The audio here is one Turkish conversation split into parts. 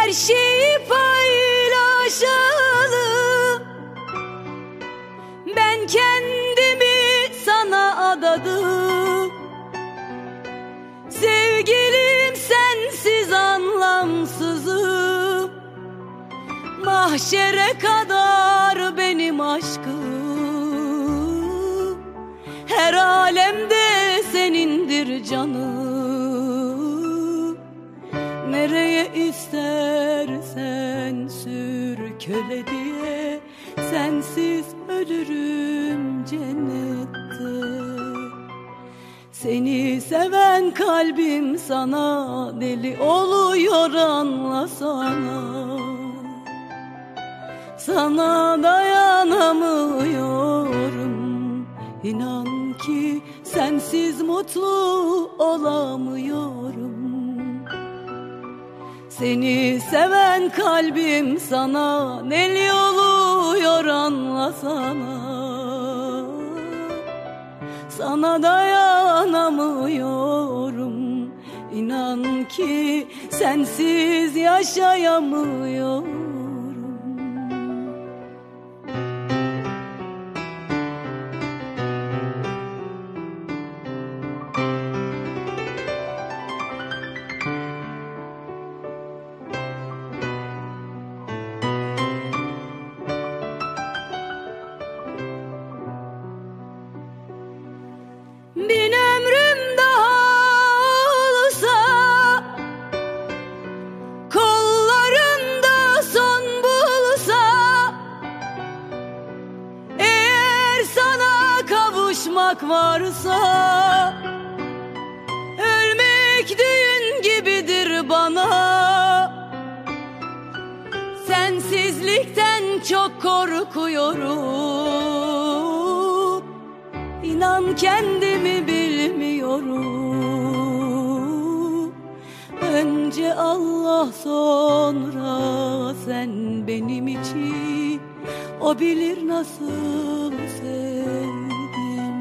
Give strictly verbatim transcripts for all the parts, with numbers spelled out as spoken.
her şeyi paylaşalım. Ben kendimi sana adadım. Sevgilim sensiz anlamsızım. Mahşere kadar benim aşkım her alemde senindir canım. Nereye istersen sür köle diye, sensiz ölürüm cennette. Seni seven kalbim sana deli oluyor, anlasana. Sana dayanamıyorum, inan ki sensiz mutlu olamıyorum. Seni seven kalbim sana deli oluyor, anlasana. Sana dayanamıyorum, inan ki sensiz yaşayamıyorum. Bin ömrüm daha olsa, kollarımda son bulsa, eğer sana kavuşmak varsa, ölmek düğün gibidir bana. Sensizlikten çok korkuyorum, İnan kendimi bilmiyorum. Önce Allah, sonra sen benim için. O bilir nasıl sevdim.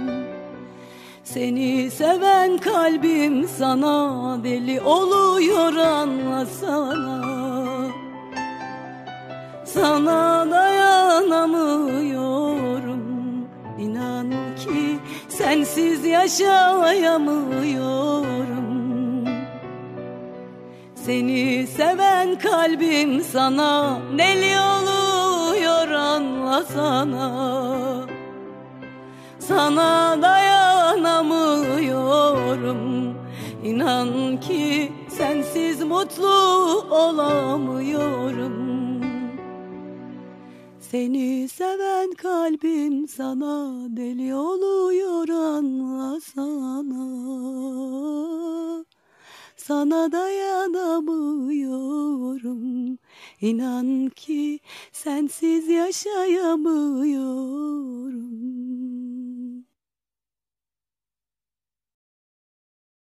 Seni seven kalbim sana deli oluyor, anlasana. Sana dayanamıyorum, İnan ki sensiz yaşayamıyorum. Seni seven kalbim sana deli oluyor, anlasana. Sana dayanamıyorum, İnan ki sensiz mutlu olamıyorum. Seni seven kalbim sana deli oluyor, anlasana. Sana dayanamıyorum, İnan ki sensiz yaşayamıyorum.